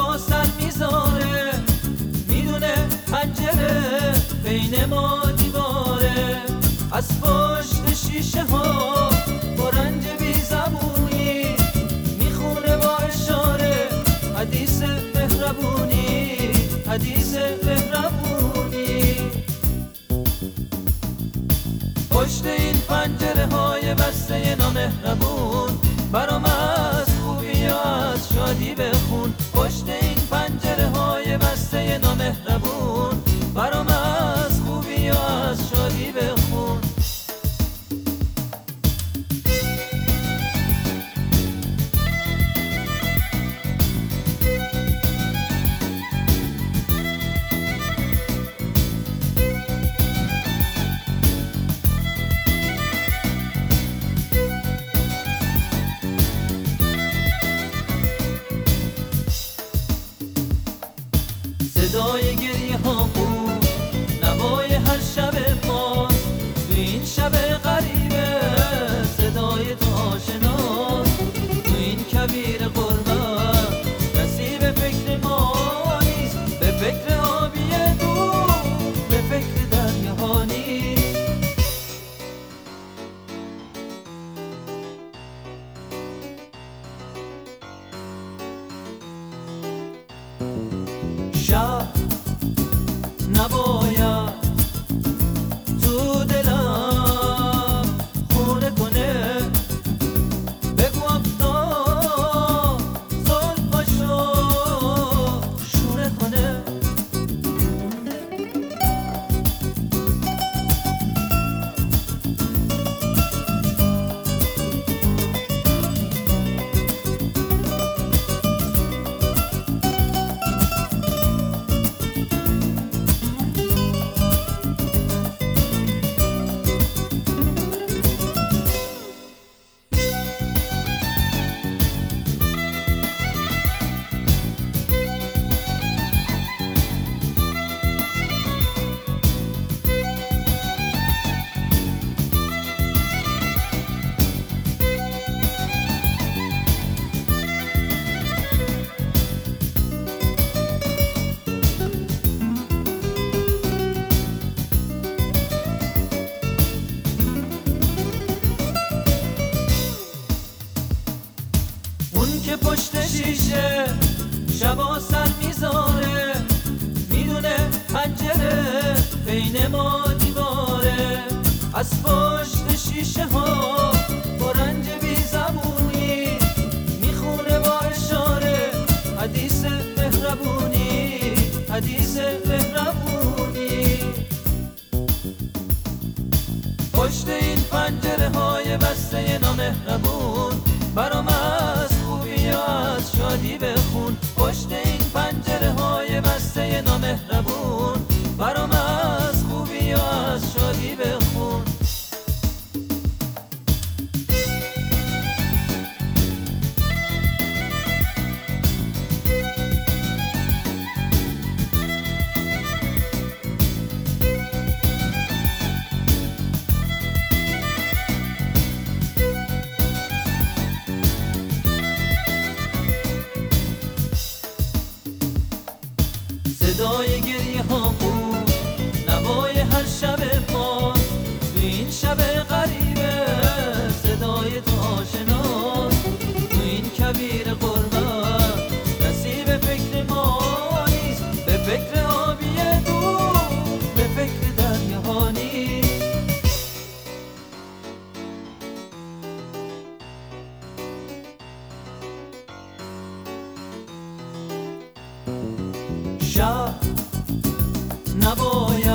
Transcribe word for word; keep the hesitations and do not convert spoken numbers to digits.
شبا سر میذاره، میدونه پنجره بین ما دیواره، از پشت شیشه ها با رنج بی زبونی میخونه با اشاره حدیث مهربونی، حدیث مهربونی. پشت این پنجره های بسته نامهربون برام از خوبی یا از شادی بخون. پشت این پنجره های بسته نامهربون برام از خوبی یا از شادی بخون. صدای گریه ها بود نوای هر شب باز، تو این شب غریبه صدای تو آشناست، تو این کبیر غربت کسی به فکر ما نیست، به فکر آبی دور، به فکر دریاها نیست. شب نباید تو دلم خونه کنه، بگو افتاد زلفاشو شونه کنه. که پشت شیشه شبا سر میذاره، میدونه پنجره بین ما دیواره، از پشت شیشه ها با رنج بی زبونی میخونه با اشاره حدیث مهربونی، حدیث مهربونی. پشت این پنجره های بسته نامهربون برام از خوبی یا از شادی بخون. پشت این پنجره های بسته نامهربون برام از خوبی یا از شادی بخون. صدای گریه ها بود نوای هر شب باز، تو این شب غریبه صدای تو آشناست، تو این کبیر غربت کسی به فکر ما نیست، به فکر آبی دور، به فکر دریاها نیست. شب نباید